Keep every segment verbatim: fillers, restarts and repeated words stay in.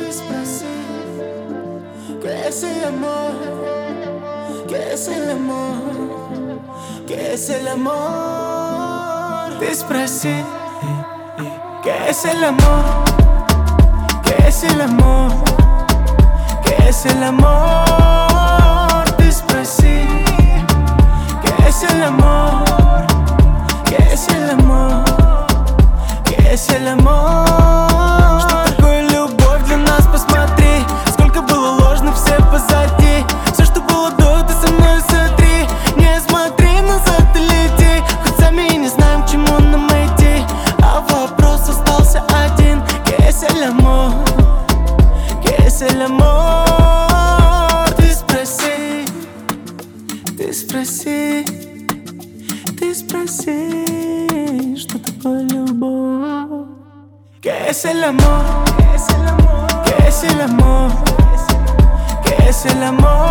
Ты спроси, ¿qué es el amor? ¿Qué es el amor? ¿Qué es el amor? Ты спроси, ¿qué es el amor? ¿Qué es el amor? ¿Qué es el amor? Ты спроси, ¿qué es el amor? ¿Qué es el amor? ¿Qué es el amor? Что такое любовь для нас, посмотри. Сколько было ложно, все позади. Все, что было до, ты со мной сотри. Не смотри назад и лети. Хоть сами и не знаем, к чему нам идти. А вопрос остался один. ¿Qué es el amor? ¿Qué es el amor? Ты спроси, ты спроси, ты спроси, что такое любовь? ¿Qué es el amor? ¿Qué es el amor? ¿Qué es el amor? ¿Qué es el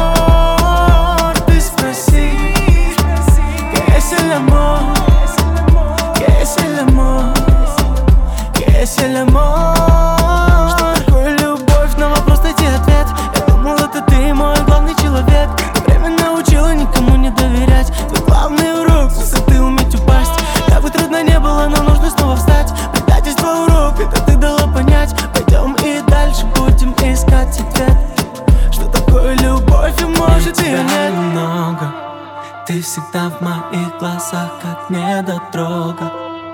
amor? Ты спроси, ¿qué es el amor? ¿Qué es el amor? ¿Qué es el amor? Что такое любовь? На вопрос найти ответ. Я думал, это ты мой главный человек. Время научило никому не доверять. Твой главный урок — с высоты уметь упасть. Как бы трудно не было, нам нужно снова встать. Предательство урок, это ты дала понять. Пойдем и дальше будем искать ответ. Что такое любовь и может ее нет. Много. Ты всегда в моих глазах, как недотрога.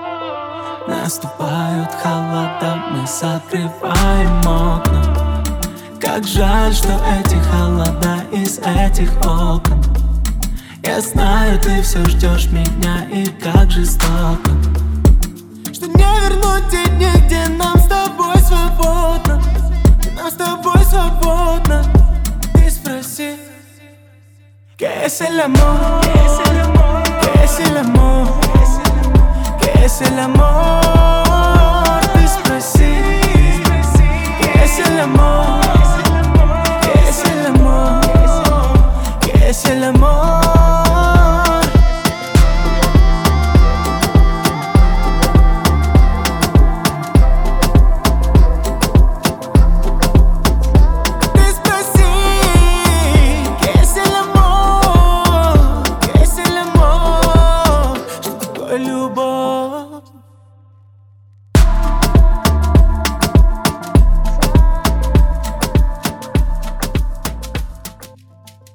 Наступают холода, мы закрываем окна. Как жаль, что эти холода из этих окон. Я знаю, ты все ждешь меня, и как жестоко, что не вернуть те дни, где нам с тобой свободно. Нам с тобой свободно. Ты спроси, ¿qué es el amor? ¿Qué es el amor? ¿Qué es el amor? ¿Qué es el amor? Ты спроси, ¿qué es el amor? ¿Qué es el amor? ¿Qué es el amor? Любовь.